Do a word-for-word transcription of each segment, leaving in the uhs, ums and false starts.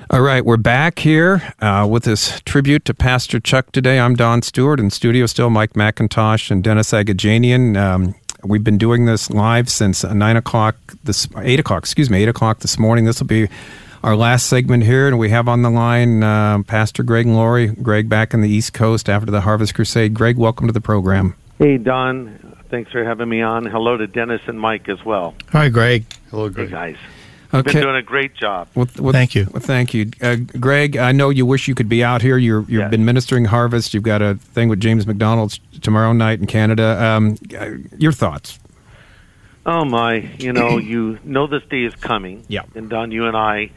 All right, we're back here uh, with this tribute to Pastor Chuck today. I'm Don Stewart, in studio still Mike McIntosh and Dennis Agajanian. Um, we've been doing this live since nine o'clock, this eight o'clock, excuse me, eight o'clock this morning. This will be our last segment here, and we have on the line uh, Pastor Greg Laurie. Greg, back in the East Coast after the Harvest Crusade. Greg, welcome to the program. Hey, Don. Thanks for having me on. Hello to Dennis and Mike as well. Hi, Greg. Hello, Greg. Hey, guys. Okay. Been doing a great job. Well, well, thank you. Well, thank you. Uh, Greg, I know you wish you could be out here. You're, you've yes. been ministering Harvest. You've got a thing with James McDonald's tomorrow night in Canada. Um, your thoughts? Oh, my. You know, you know this day is coming. Yeah. And, Don, you and I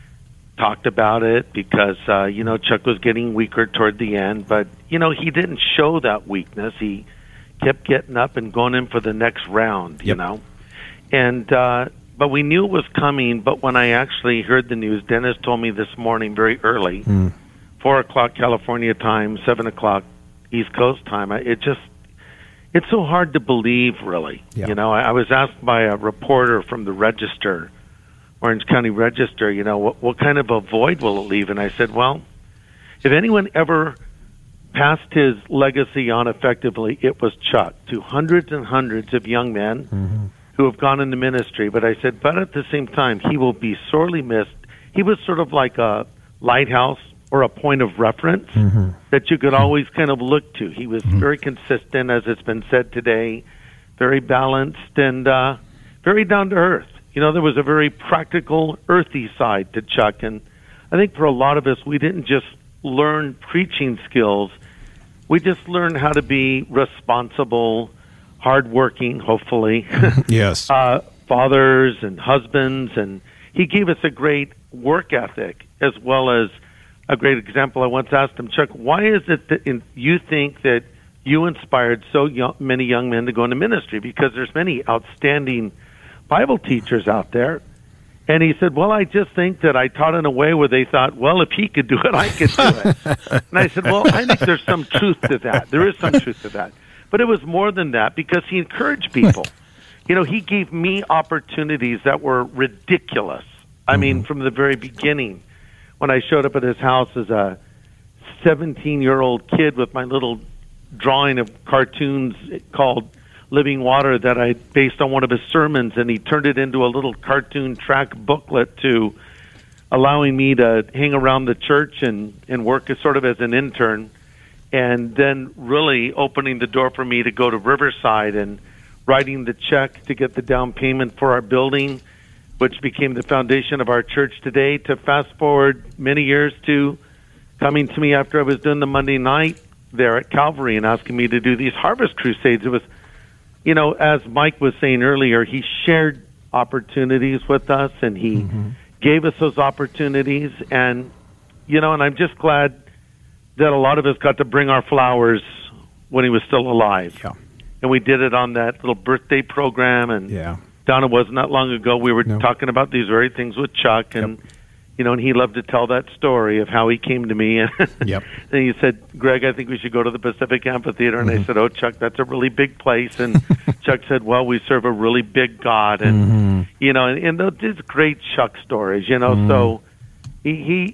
talked about it because, uh, you know, Chuck was getting weaker toward the end. But, you know, he didn't show that weakness. He kept getting up and going in for the next round, you yep. know. And, uh But we knew it was coming, but when I actually heard the news, Dennis told me this morning very early, mm. four o'clock California time, seven o'clock East Coast time, it just, it's so hard to believe, really. Yeah. You know, I, I was asked by a reporter from the Register, Orange County Register, you know, what, what kind of a void will it leave? And I said, well, if anyone ever passed his legacy on effectively, it was Chuck, to hundreds and hundreds of young men mm-hmm. who have gone into ministry. But I said, but at the same time, he will be sorely missed. He was sort of like a lighthouse or a point of reference mm-hmm. that you could always kind of look to. He was mm-hmm. very consistent, as it's been said today, very balanced and uh, very down to earth. You know, there was a very practical, earthy side to Chuck. And I think for a lot of us, we didn't just learn preaching skills. We just learned how to be responsible, hardworking, hopefully. Yes. uh, fathers and husbands, and he gave us a great work ethic as well as a great example. I once asked him, Chuck, why is it that in, you think that you inspired so young, many young men to go into ministry? Because there's many outstanding Bible teachers out there. And he said, well, I just think that I taught in a way where they thought, well, if he could do it, I could do it. And I said, well, I think there's some truth to that. There is some truth to that. But it was more than that because he encouraged people. You know, he gave me opportunities that were ridiculous. I mm-hmm. mean, from the very beginning, when I showed up at his house as a seventeen-year-old kid with my little drawing of cartoons called Living Water that I based on one of his sermons, and he turned it into a little cartoon track booklet to allowing me to hang around the church and, and work as sort of as an intern. And then really opening the door for me to go to Riverside and writing the check to get the down payment for our building, which became the foundation of our church today, to fast forward many years to coming to me after I was doing the Monday night there at Calvary and asking me to do these Harvest Crusades. It was, you know, as Mike was saying earlier, he shared opportunities with us and he mm-hmm. gave us those opportunities. And, you know, and I'm just glad that a lot of us got to bring our flowers when he was still alive. Yeah. And we did it on that little birthday program. And yeah. Donna, wasn't that long ago, we were no. talking about these very things with Chuck. And, yep. you know, and he loved to tell that story of how he came to me. Yep. And he said, Greg, I think we should go to the Pacific Amphitheater. And mm-hmm. I said, oh, Chuck, that's a really big place. And Chuck said, well, we serve a really big God. And, mm-hmm. you know, and, and those great Chuck stories, you know. Mm-hmm. So he... he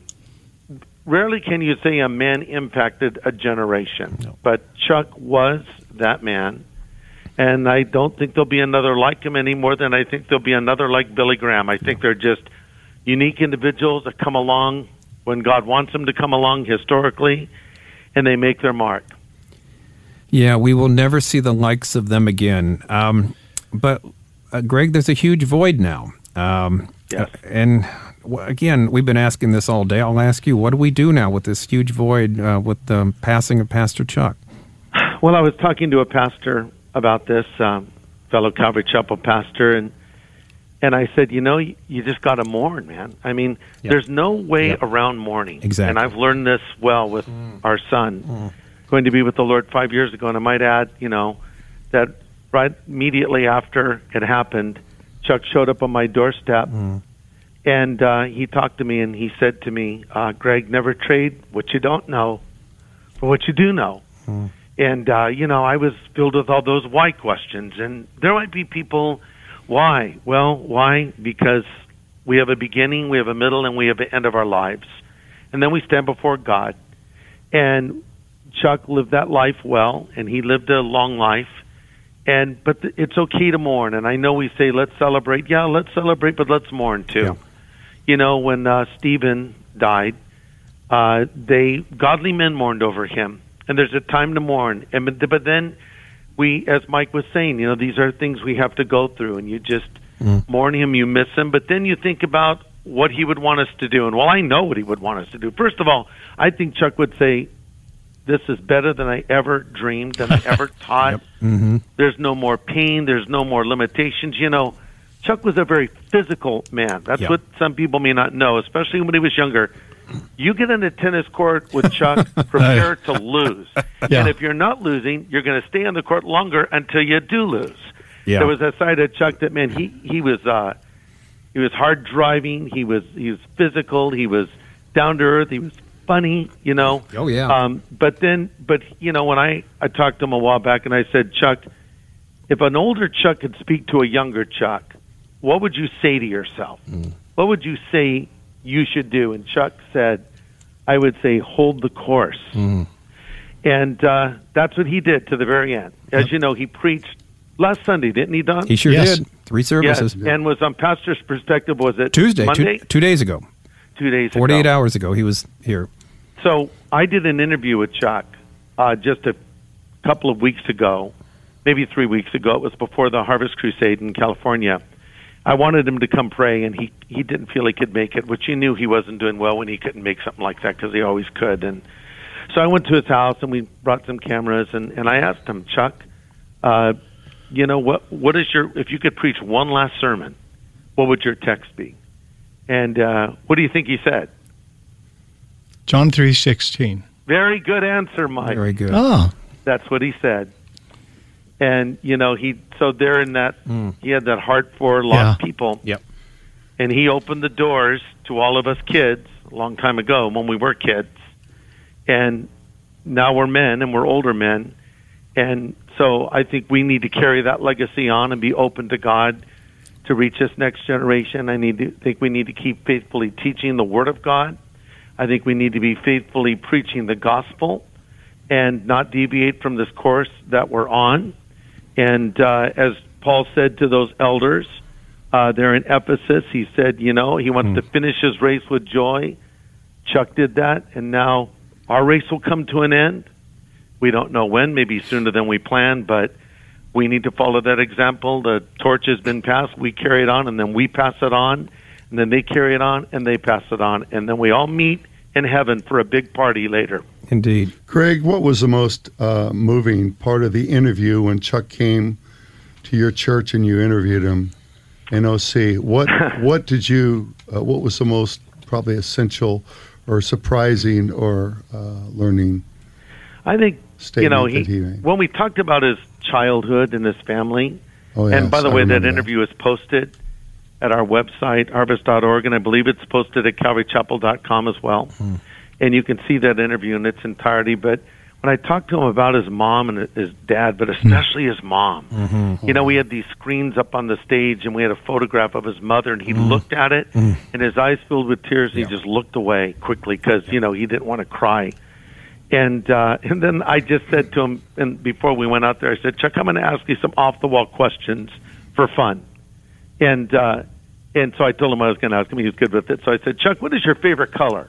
rarely can you say a man impacted a generation, no. but Chuck was that man, and I don't think there'll be another like him any more than I think there'll be another like Billy Graham. I think no. they're just unique individuals that come along when God wants them to come along historically, and they make their mark. Yeah, we will never see the likes of them again. Um, but, uh, Greg, there's a huge void now. Um, yes. uh, and... Again, we've been asking this all day. I'll ask you, what do we do now with this huge void uh, with the passing of Pastor Chuck? Well, I was talking to a pastor about this, um, fellow Calvary Chapel pastor, and and I said, you know, you, you just got to mourn, man. I mean, yep. there's no way yep. around mourning. Exactly. And I've learned this well with mm. our son, mm. going to be with the Lord five years ago. And I might add, you know, that right immediately after it happened, Chuck showed up on my doorstep. Mm. And uh, he talked to me, and he said to me, uh, Greg, never trade what you don't know for what you do know. Hmm. And, uh, you know, I was filled with all those why questions. And there might be people, why? Well, why? Because We have a beginning, we have a middle, and we have an end of our lives. And then we stand before God. And Chuck lived that life well, and he lived a long life. And but th- it's okay to mourn. And I know we say, let's celebrate. Yeah, let's celebrate, but let's mourn too. Yeah. You know, when uh, Stephen died, uh, they godly men mourned over him. And there's a time to mourn. And but then we, as Mike was saying, you know, these are things we have to go through. And you just mm. mourn him, you miss him. But then you think about what he would want us to do. And, well, I know what he would want us to do. First of all, I think Chuck would say, this is better than I ever dreamed, than I ever taught. Yep. Mm-hmm. There's no more pain. There's no more limitations. You know, Chuck was a very physical man. That's yep. what some people may not know, especially when he was younger. You get in a tennis court with Chuck, prepare to lose. Yeah. And if you're not losing, you're going to stay on the court longer until you do lose. Yeah. There was a side of Chuck that, man, he, he was uh, he was hard driving. He was he was physical. He was down to earth. He was funny, you know. Oh, yeah. Um, but then, but, you know, when I, I talked to him a while back and I said, Chuck, if an older Chuck could speak to a younger Chuck, what would you say to yourself? Mm. What would you say you should do? And Chuck said, I would say, hold the course. Mm. And uh, that's what he did to the very end. As yep. you know, he preached last Sunday, didn't he, Don? He sure yes. did. Three services. Yes. And was on Pastor's Perspective, was it Tuesday, Monday? Two, two days ago. Two days ago. forty-eight hours ago, he was here. So I did an interview with Chuck uh, just a couple of weeks ago, maybe three weeks ago. It was before the Harvest Crusade in California. I wanted him to come pray, and he, he didn't feel he could make it, which you knew he wasn't doing well when he couldn't make something like that because he always could. And so I went to his house, and we brought some cameras, and, and I asked him, Chuck, uh, you know, what what is your, if you could preach one last sermon, what would your text be? And uh, what do you think he said? John three sixteen. Very good answer, Mike. Very good. Oh. That's what he said. And, you know, he, so there in that, mm. he had that heart for lost yeah. people. Yep. And he opened the doors to all of us kids a long time ago when we were kids. And now we're men and we're older men. And so I think we need to carry that legacy on and be open to God to reach this next generation. I need to think we need to keep faithfully teaching the Word of God. I think we need to be faithfully preaching the gospel and not deviate from this course that we're on. And uh, as Paul said to those elders uh, there in Ephesus, he said, you know, he wants mm. to finish his race with joy. Chuck did that, and now our race will come to an end. We don't know when, maybe sooner than we planned, but we need to follow that example. The torch has been passed, we carry it on, and then we pass it on, and then they carry it on, and they pass it on, and then we all meet in heaven for a big party later. Indeed. Craig, what was the most uh, moving part of the interview when Chuck came to your church and you interviewed him in O C? What what did you, uh, what was the most probably essential or surprising or uh, learning I think, you know, he, he when we talked about his childhood and his family, oh, yes, and by the I way, that that interview is posted at our website, harvest dot org, and I believe it's posted at calvary chapel dot com as well. Hmm. And you can see that interview in its entirety. But when I talked to him about his mom and his dad, but especially his mom, mm-hmm. you know, we had these screens up on the stage, and we had a photograph of his mother, and he mm-hmm. looked at it, mm-hmm. and his eyes filled with tears, and yeah. he just looked away quickly because, you know, he didn't want to cry. And uh, and then I just said to him, and before we went out there, I said, Chuck, I'm going to ask you some off-the-wall questions for fun. And uh, and so I told him I was going to ask him. He was good with it. So I said, Chuck, what is your favorite color?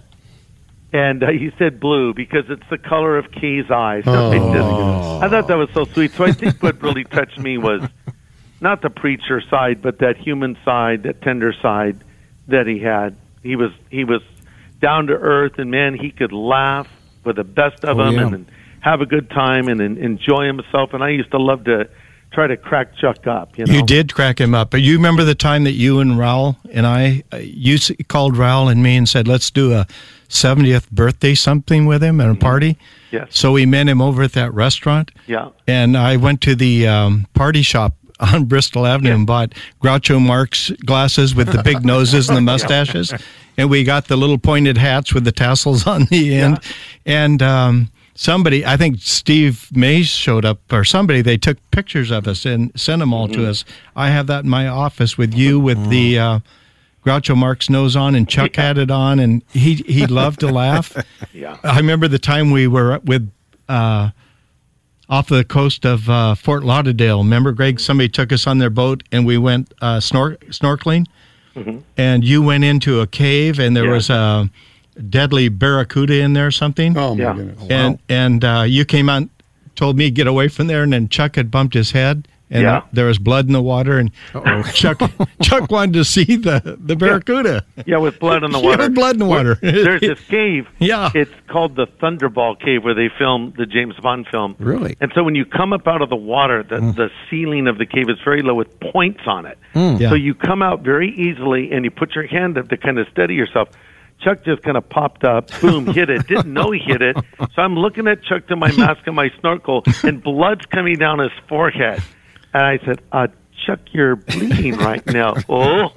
And uh, he said blue because it's the color of Kay's eyes. So oh. I, just, I thought that was so sweet. So I think what really touched me was not the preacher side, but that human side, that tender side that he had. He was he was down to earth, and man, he could laugh with the best of oh, them yeah. and, and have a good time and, and enjoy himself. And I used to love to try to crack Chuck up. You know? You did crack him up. But you remember the time that you and Raul and I, uh, you called Raul and me and said, let's do a seventieth birthday something with him at a party. Yes. So we met him over at that restaurant. Yeah. And I went to the um, party shop on Bristol Avenue yeah. and bought Groucho Marx glasses with the big noses and the mustaches. Yeah. And we got the little pointed hats with the tassels on the end. Yeah. And um, somebody, I think Steve Mays showed up, or somebody, they took pictures of us and sent them all mm-hmm. to us. I have that in my office with you, with mm. the uh, Groucho Marx nose on, and Chuck Yeah. had it on, and he he loved to laugh. Yeah. I remember the time we were with uh, off the coast of uh, Fort Lauderdale. Remember, Greg? Somebody took us on their boat, and we went uh, snor- snorkeling. Mm-hmm. And you went into a cave, and there Yeah. was a deadly barracuda in there or something. Oh, my Yeah. goodness. And and uh, you came out, told me to get away from there, and then Chuck had bumped his head, and Yeah. there was blood in the water, and Chuck Chuck wanted to see the, the barracuda. Yeah, with blood in the Yeah, water. blood in the water. There's this cave. Yeah. It's called the Thunderball Cave where they filmed the James Bond film. Really? And so when you come up out of the water, the, the ceiling of the cave is very low with points on it. Yeah. So you come out very easily and you put your hand up to kind of steady yourself. Chuck just kind of popped up, boom, hit it. Didn't know he hit it. So I'm looking at Chuck to my mask and my snorkel, and blood's coming down his forehead. And I said, uh, Chuck, you're bleeding right now. Oh.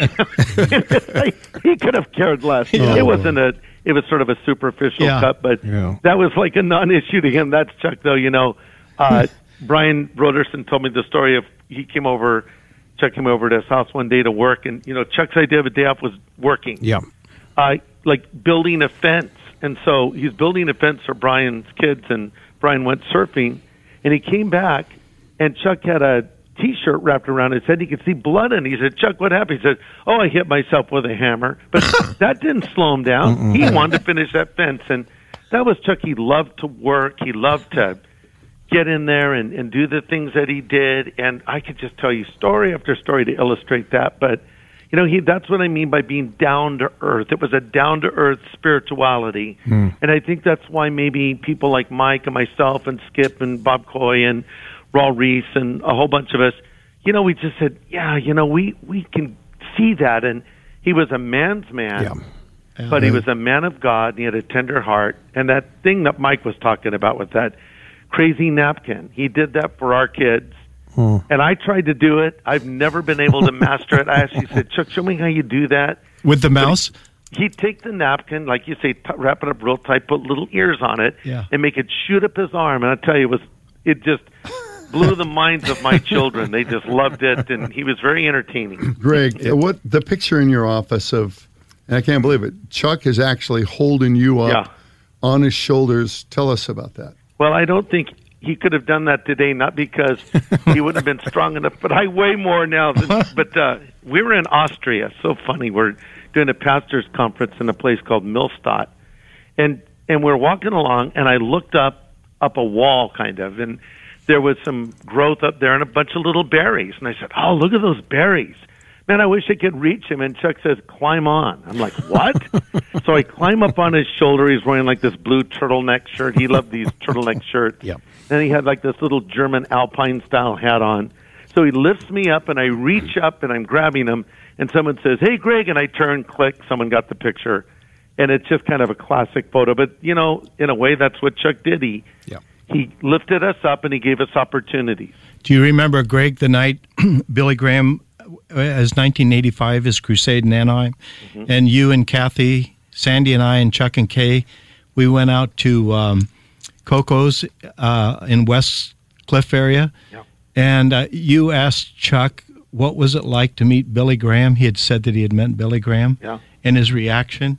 He could have cared less. Yeah. It wasn't a, it was sort of a superficial Yeah. cut, but Yeah. that was like a non-issue to him. That's Chuck, though, you know. Uh, Brian Roderson told me the story of he came over, Chuck came over to his house one day to work, and, you know, Chuck's idea of a day off was working. Yeah. Uh, like building a fence. And so he's building a fence for Brian's kids, and Brian went surfing, and he came back, and Chuck had a T-shirt wrapped around his head. He could see blood in it. He said, Chuck, what happened? He said, oh, I hit myself with a hammer. But that didn't slow him down. He wanted to finish that fence, and that was Chuck. He loved to work. He loved to get in there and, and do the things that he did, and I could just tell you story after story to illustrate that, but you know, he that's what I mean by being down to earth. It was a down to earth spirituality. Mm. And I think that's why maybe people like Mike and myself and Skip and Bob Coy and Raul Reese and a whole bunch of us, you know, we just said, yeah, you know, we, we can see that. And he was a man's man, Yeah. but he was a man of God, and he had a tender heart. And that thing that Mike was talking about with that crazy napkin, he did that for our kids. Hmm. And I tried to do it. I've never been able to master it. I actually said, Chuck, show me how you do that. With the mouse? He'd take the napkin, like you say, t- wrap it up real tight, put little ears on it, Yeah. and make it shoot up his arm. And I tell you, it was it just blew the minds of my children. They just loved it, and he was very entertaining. Greg, what the picture in your office of, and I can't believe it, Chuck is actually holding you up Yeah. on his shoulders. Tell us about that. Well, I don't think he could have done that today, not because he wouldn't have been strong enough, but I weigh more now. Than, but uh, we were in Austria. So funny. We're doing a pastor's conference in a place called Millstadt. And and we're walking along, and I looked up, up a wall, kind of, and there was some growth up there and a bunch of little berries. And I said, oh, look at those berries. Man, I wish I could reach him. And Chuck says, climb on. I'm like, what? So I climb up on his shoulder. He's wearing like this blue turtleneck shirt. He loved these turtleneck shirts. Yep. And he had like this little German Alpine style hat on. So he lifts me up, and I reach up, and I'm grabbing him. And someone says, hey, Greg. And I turn, click. Someone got the picture. And it's just kind of a classic photo. But, you know, in a way, that's what Chuck did. He, Yep. he lifted us up, and he gave us opportunities. Do you remember, Greg, the night Billy Graham, as nineteen eighty-five, his crusade in Anaheim, mm-hmm. and you and Kathy, Sandy and I, and Chuck and Kay, we went out to um, Coco's uh, in West Cliff area, Yep. and uh, you asked Chuck, what was it like to meet Billy Graham? He had said that he had met Billy Graham, Yeah. and his reaction?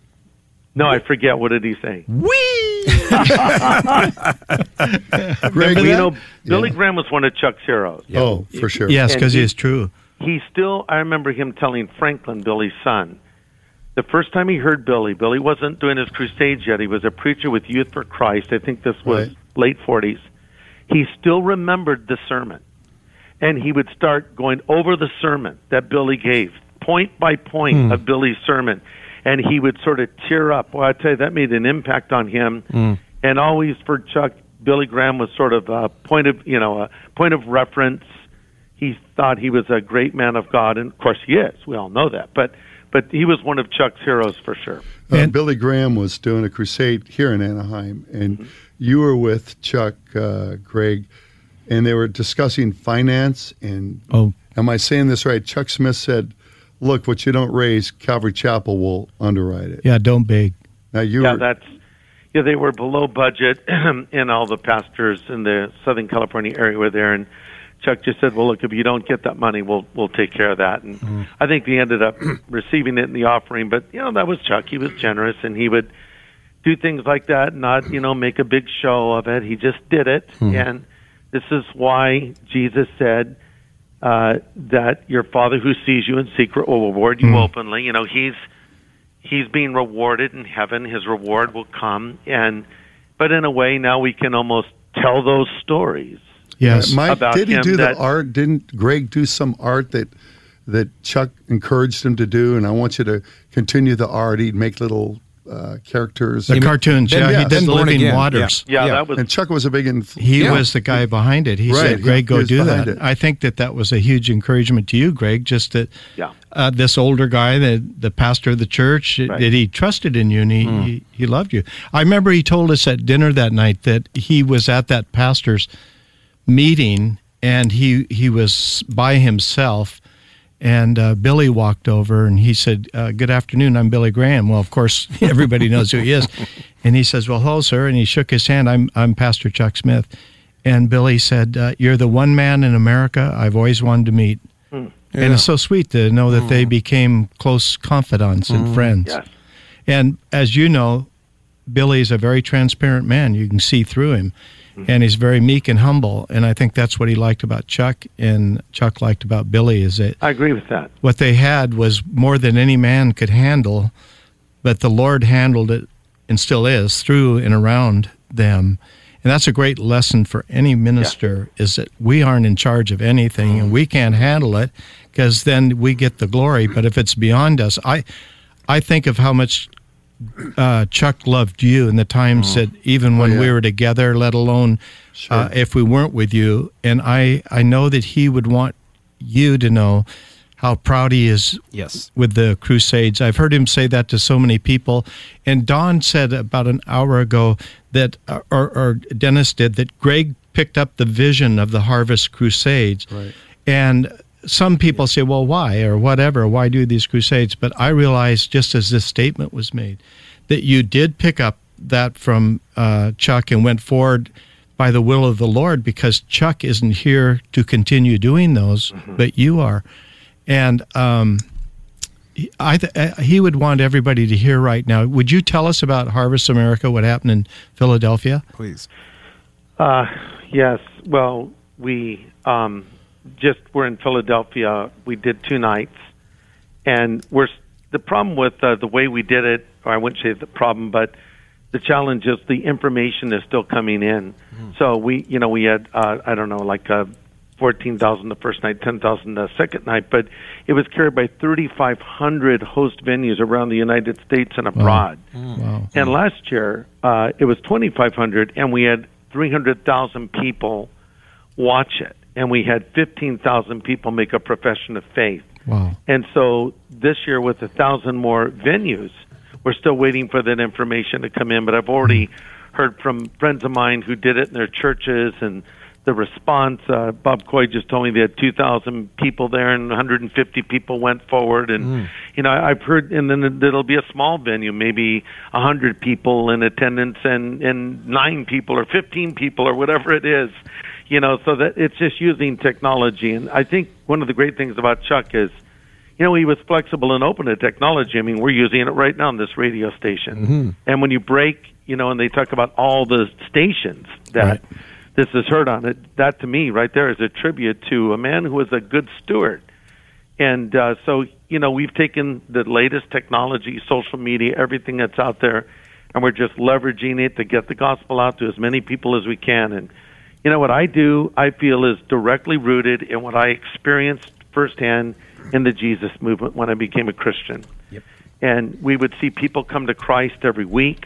No, I forget. What did he say? Whee! Greg, Well, you know, Billy Yeah. Graham was one of Chuck's heroes. Oh, for sure. Yes, And because he- he is true. He still, I remember him telling Franklin, Billy's son, the first time he heard Billy, Billy wasn't doing his crusades yet. He was a preacher with Youth for Christ. I think this was Right. late forties. He still remembered the sermon. And he would start going over the sermon that Billy gave, point by point Hmm. of Billy's sermon. And he would sort of tear up. Well, I tell you, that made an impact on him. Hmm. And always for Chuck, Billy Graham was sort of a point of, you know, a point of reference. He thought he was a great man of God, and of course he is. We all know that. But but he was one of Chuck's heroes for sure. Uh, And- Billy Graham was doing a crusade here in Anaheim, and Mm-hmm. you were with Chuck, uh, Greg, and they were discussing finance. And Oh, am I saying this right? Chuck Smith said, "Look, what you don't raise, Calvary Chapel will underwrite it." yeah, don't beg. Now you Yeah, were, that's yeah. They were below budget, and all the pastors in the Southern California area were there. And Chuck just said, well, look, if you don't get that money, we'll we'll take care of that. And mm. I think he ended up receiving it in the offering. But, you know, that was Chuck. He was generous, and he would do things like that, not, you know, make a big show of it. He just did it. Mm. And this is why Jesus said uh, that your Father who sees you in secret will reward you mm. openly. You know, he's he's being rewarded in heaven. His reward will come. And but in a way, now we can almost tell those stories. Yes. Uh, Mike, about did he him do that, the art? Didn't Greg do some art that that Chuck encouraged him to do? And I want you to continue the art. He'd make little uh, characters. The cartoons, Ben, yeah. yeah. He did Ben Living again. Waters. Yeah, yeah, Yeah. that was... And Chuck was a big... Inf- He Yeah. was the guy behind it. He Right. said, Greg, He- go he was do behind that. it. I think that that was a huge encouragement to you, Greg, just that Yeah. uh, this older guy, the, the pastor of the church, Right. that he trusted in you and he, Mm. he, he loved you. I remember he told us at dinner that night that he was at that pastor's meeting and he, he was by himself. And uh, Billy walked over and he said, uh, good afternoon, I'm Billy Graham. Well, of course, everybody knows who he is. And he says, well, hello, sir. And he shook his hand. I'm I'm Pastor Chuck Smith. And Billy said, uh, you're the one man in America I've always wanted to meet. Mm. And Yeah. it's so sweet to know that they became close confidants and friends. Yes. And as you know, Billy is a very transparent man. You can see through him. And he's very meek and humble. And I think that's what he liked about Chuck and Chuck liked about Billy is that I agree with that. what they had was more than any man could handle, but the Lord handled it and still is through and around them. And that's a great lesson for any minister is that we aren't in charge of anything and we can't handle it because then we get the glory. But if it's beyond us, I I think of how much uh, Chuck loved you in the times that even when Oh, yeah. we were together, let alone Sure. uh, if we weren't with you. And I, I know that he would want you to know how proud he is Yes. with the Crusades. I've heard him say that to so many people. And Don said about an hour ago that, or, or Dennis did, that Greg picked up the vision of the Harvest Crusades. Right. And some people say, well, why or whatever, why do these crusades? But I realized, just as this statement was made, that you did pick up that from uh, Chuck and went forward by the will of the Lord because Chuck isn't here to continue doing those, mm-hmm. but you are. And um, I th- he would want everybody to hear right now. Would you tell us about Harvest America, what happened in Philadelphia? Please. Uh, yes. Well, we um, just were in Philadelphia. We did two nights, and we're the problem with uh, the way we did it. Or I wouldn't say the problem, but the challenge is the information is still coming in. Mm. So we, you know, we had uh, I don't know, like uh, fourteen thousand the first night, ten thousand the second night, but it was carried by thirty-five hundred host venues around the United States and abroad. Wow. Mm. Wow. And last year uh, it was twenty-five hundred, and we had three hundred thousand people watch it, and we had fifteen thousand people make a profession of faith. Wow. And so this year, with a thousand more venues, we're still waiting for that information to come in. But I've already heard from friends of mine who did it in their churches, and the response. Uh, Bob Coy just told me they had two thousand people there, and one hundred fifty people went forward. And Mm. you know, I've heard, and then it'll be a small venue, maybe one hundred people in attendance, and and nine people or fifteen people or whatever it is. You know, so that it's just using technology. And I think one of the great things about Chuck is, you know, he was flexible and open to technology. I mean, we're using it right now on this radio station. Mm-hmm. And when you break, you know, and they talk about all the stations that Right. this is heard on, it, that to me right there is a tribute to a man who was a good steward. And uh, so, you know, we've taken the latest technology, social media, everything that's out there, and we're just leveraging it to get the gospel out to as many people as we can. And you know, what I do, I feel, is directly rooted in what I experienced firsthand in the Jesus movement when I became a Christian. Yep. And we would see people come to Christ every week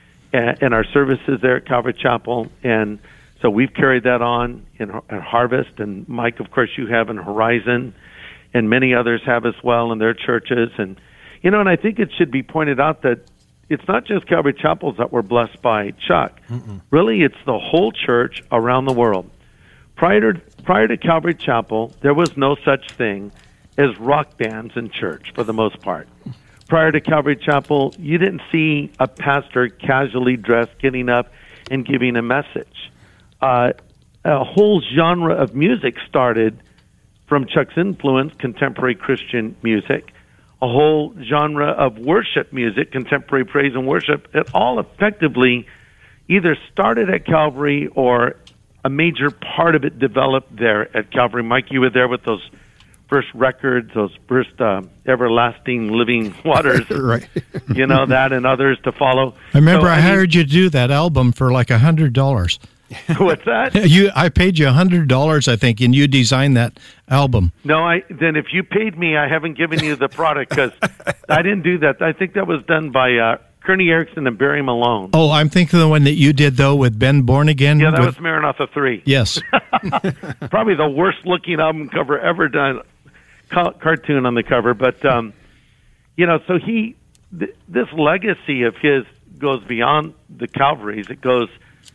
in our services there at Calvary Chapel. And so we've carried that on in, in Harvest. And Mike, of course, you have in Horizon, and many others have as well in their churches. And, you know, and I think it should be pointed out that it's not just Calvary Chapels that were blessed by Chuck. Mm-mm. Really, it's the whole church around the world. Prior to, prior to Calvary Chapel, there was no such thing as rock bands in church for the most part. Prior to Calvary Chapel, you didn't see a pastor casually dressed getting up and giving a message. Uh, a whole genre of music started from Chuck's influence, contemporary Christian music, a whole genre of worship music, contemporary praise and worship. It all effectively either started at Calvary or a major part of it developed there at Calvary. Mike, you were there with those first records, those first uh, everlasting living waters, right? You know, that and others to follow. I remember so, I, I hired mean, you to do that album for like a hundred dollars. What's that? You, I paid you a hundred dollars, I think, and you designed that album. No, I then if you paid me, I haven't given you the product because I didn't do that. I think that was done by uh, Kearney Erickson and Barry Malone. Oh, I'm thinking the one that you did though with Ben Born Again. Yeah, that with, was Maranatha three. Yes, probably the worst looking album cover ever done. Ca- cartoon on the cover, but um, you know, so he th- this legacy of his goes beyond the Calvaries. It goes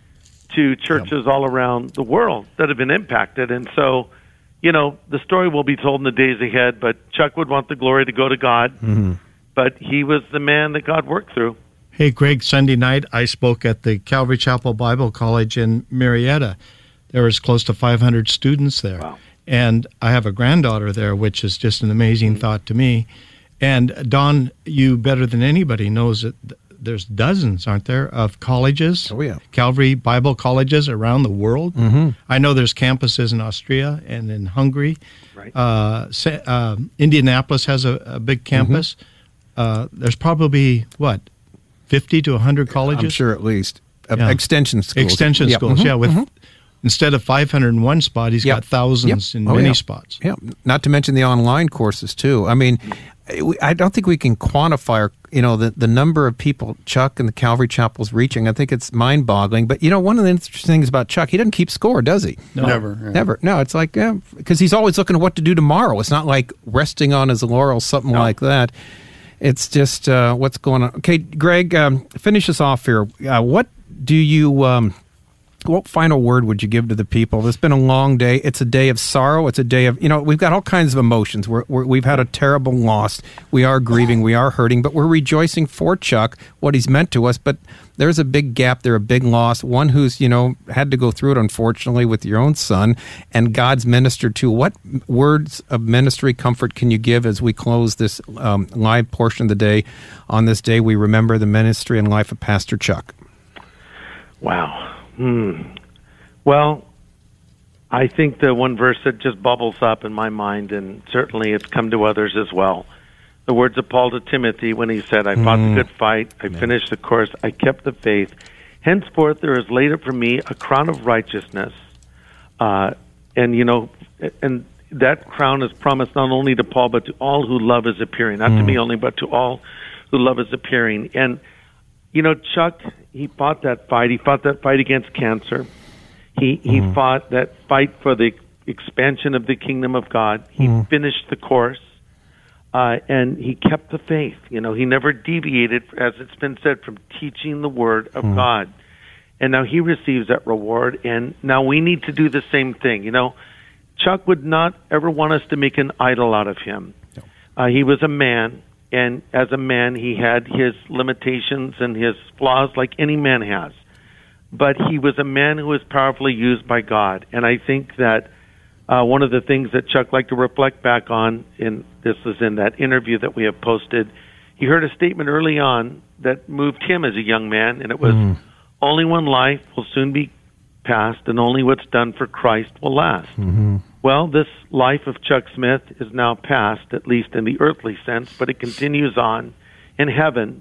to churches all around the world that have been impacted. And so, you know, the story will be told in the days ahead, but Chuck would want the glory to go to God, mm-hmm. but he was the man that God worked through. Hey, Greg, Sunday night I spoke at the Calvary Chapel Bible College in Marietta. There was close to five hundred students there. Wow. And I have a granddaughter there, which is just an amazing mm-hmm. thought to me. And Don, you better than anybody knows that there's dozens, aren't there, of colleges, oh, yeah. Calvary Bible colleges around the world. Mm-hmm. I know there's campuses in Austria and in Hungary. Right. Uh, uh, Indianapolis has a, a big campus. Mm-hmm. Uh, there's probably, what, fifty to one hundred colleges? I'm sure at least. Uh, yeah. Extension schools. Extension yep. schools, mm-hmm. yeah. With mm-hmm. Instead of five hundred in one spot, he's yep. got thousands yep. in oh, many yeah. spots. Yeah, not to mention the online courses too. I mean, I don't think we can quantify, you know, the, the number of people Chuck and the Calvary Chapel's reaching. I think it's mind-boggling. But, you know, one of the interesting things about Chuck, he doesn't keep score, does he? No. Never. Yeah. Never. No, it's like, because yeah, he's always looking at what to do tomorrow. It's not like resting on his laurels, something no. like that. It's just uh, what's going on. Okay, Greg, um, finish us off here. Uh, what do you... Um, What final word would you give to the people? It's been a long day. It's a day of sorrow. It's a day of, you know, we've got all kinds of emotions. We're, we're, we've had a terrible loss. We are grieving. We are hurting, but we're rejoicing for Chuck, what he's meant to us. But there's a big gap there, a big loss, one who's, you know, had to go through it, unfortunately, with your own son, and God's ministered to. What words of ministry comfort can you give as we close this um, live portion of the day? On this day, we remember the ministry and life of Pastor Chuck. Wow. Hmm. Well, I think the one verse that just bubbles up in my mind, and certainly it's come to others as well, the words of Paul to Timothy when he said, I fought mm. the good fight, I yeah. finished the course, I kept the faith. Henceforth there is laid up for me a crown of righteousness. Uh, and, you know, and that crown is promised not only to Paul, but to all who love his appearing. Not mm. to me only, but to all who love his appearing. And you know, Chuck, he fought that fight. He fought that fight against cancer. He he mm. fought that fight for the expansion of the kingdom of God. He mm. finished the course, uh, and he kept the faith. You know, he never deviated, as it's been said, from teaching the word of mm. God. And now he receives that reward, and now we need to do the same thing. You know, Chuck would not ever want us to make an idol out of him. No. Uh, he was a man. And as a man, he had his limitations and his flaws like any man has. But he was a man who was powerfully used by God. And I think that uh, one of the things that Chuck liked to reflect back on, in this is in that interview that we have posted, he heard a statement early on that moved him as a young man, and it was, mm. only one life will soon be past, and only what's done for Christ will last. Mm-hmm. Well, this life of Chuck Smith is now past, at least in the earthly sense, but it continues on in heaven.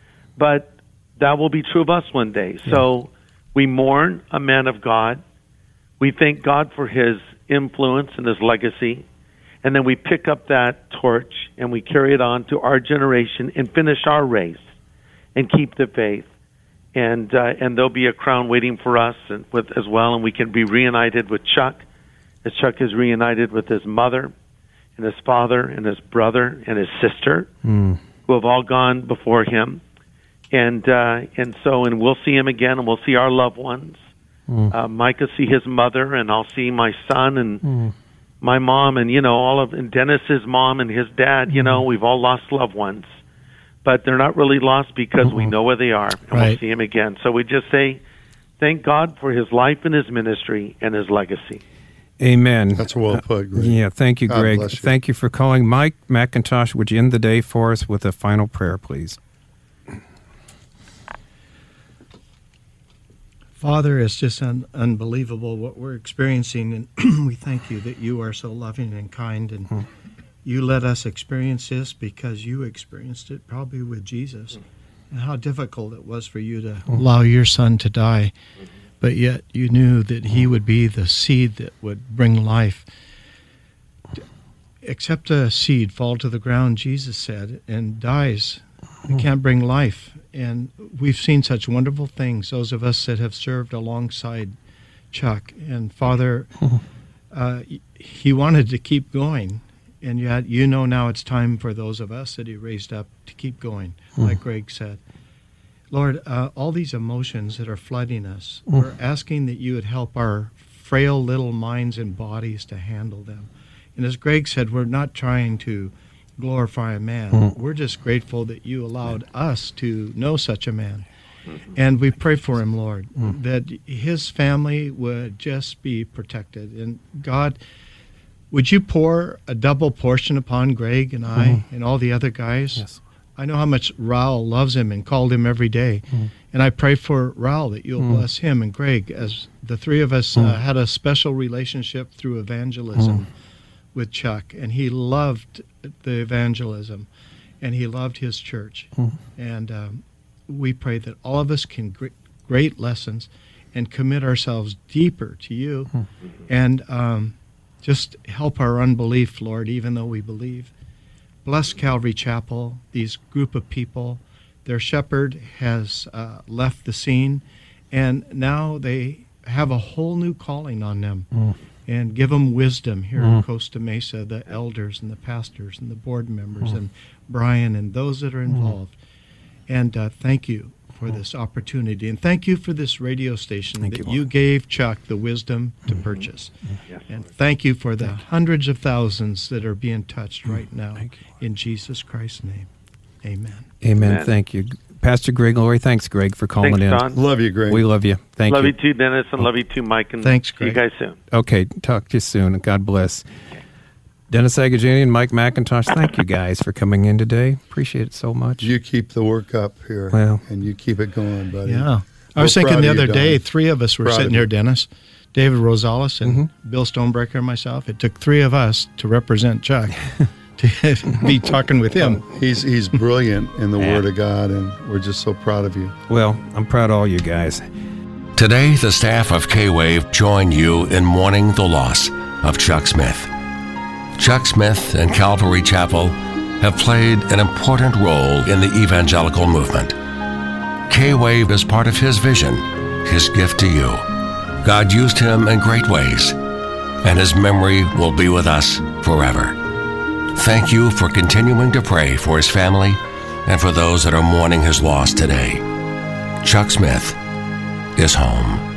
But that will be true of us one day. Yeah. So we mourn a man of God. We thank God for his influence and his legacy. And then we pick up that torch and we carry it on to our generation and finish our race and keep the faith. And uh, and there'll be a crown waiting for us and with as well, and we can be reunited with Chuck, as Chuck is reunited with his mother and his father and his brother and his sister, mm. who have all gone before him. And uh, and so, and we'll see him again, and we'll see our loved ones. Mm. Uh, Mike will see his mother, and I'll see my son and mm. my mom, and, you know, all of, and Dennis's mom and his dad. You mm. know, we've all lost loved ones. But they're not really lost because mm-hmm. we know where they are, and right. we'll see him again. So we just say, thank God for his life and his ministry and his legacy. Amen. That's well put, Greg. Uh, yeah, thank you, God Greg. bless you. Thank you for calling. Mike McIntosh, would you end the day for us with a final prayer, please? Father, it's just un- unbelievable what we're experiencing, and we thank you that you are so loving and kind, and mm. you let us experience this because you experienced it probably with Jesus, and how difficult it was for you to mm. allow your son to die, but yet you knew that he would be the seed that would bring life. Except a seed fall to the ground, Jesus said, and dies. It can't bring life. And we've seen such wonderful things, those of us that have served alongside Chuck. And Father, uh, he wanted to keep going. And yet, you know now it's time for those of us that he raised up to keep going, like Greg said. Lord, uh, all these emotions that are flooding us, we're asking that you would help our frail little minds and bodies to handle them. And as Greg said, we're not trying to glorify a man. Mm. We're just grateful that you allowed us to know such a man. And we pray for him, Lord, mm. that his family would just be protected. And God, would you pour a double portion upon Greg and I mm. and all the other guys? Yes. I know how much Raul loves him and called him every day. Mm. And I pray for Raul that you'll mm. bless him and Greg, as the three of us mm. uh, had a special relationship through evangelism mm. with Chuck. And he loved the evangelism, and he loved his church. Mm. And um, we pray that all of us can get great lessons and commit ourselves deeper to you mm. and um, just help our unbelief, Lord, even though we believe. Bless Calvary Chapel, these group of people. Their shepherd has uh, left the scene, and now they have a whole new calling on them. Mm. And give them wisdom here mm. in Costa Mesa, the elders and the pastors and the board members mm. and Brian and those that are involved. Mm. And uh, thank you for mm. this opportunity. And thank you for this radio station thank that you, you gave Chuck the wisdom to mm-hmm. purchase. Mm. Yes, and thank you for the thank hundreds of thousands that are being touched mm. right now. In Jesus Christ's name, amen. Amen. Amen. Thank you. Pastor Greg Laurie, thanks, Greg, for calling thanks, in. Don. Love you, Greg. We love you. Thank love you. Love you too, Dennis, and love you too, Mike. And thanks, Greg. See you guys soon. Okay, talk to you soon. God bless. Okay. Dennis Agajanian and Mike McIntosh, thank you guys for coming in today. Appreciate it so much. You keep the work up here, well, and you keep it going, buddy. Yeah. I was thinking the other day, three of us were sitting here, Dennis, David Rosales and mm-hmm. Bill Stonebreaker and myself. It took three of us to represent Chuck. To be talking with him. He's he's brilliant in the yeah. Word of God, and we're just so proud of you. Well, I'm proud of all you guys. Today, the staff of K-Wave join you in mourning the loss of Chuck Smith. Chuck Smith and Calvary Chapel have played an important role in the evangelical movement. K-Wave is part of his vision, his gift to you. God used him in great ways, and his memory will be with us forever. Thank you for continuing to pray for his family and for those that are mourning his loss today. Chuck Smith is home.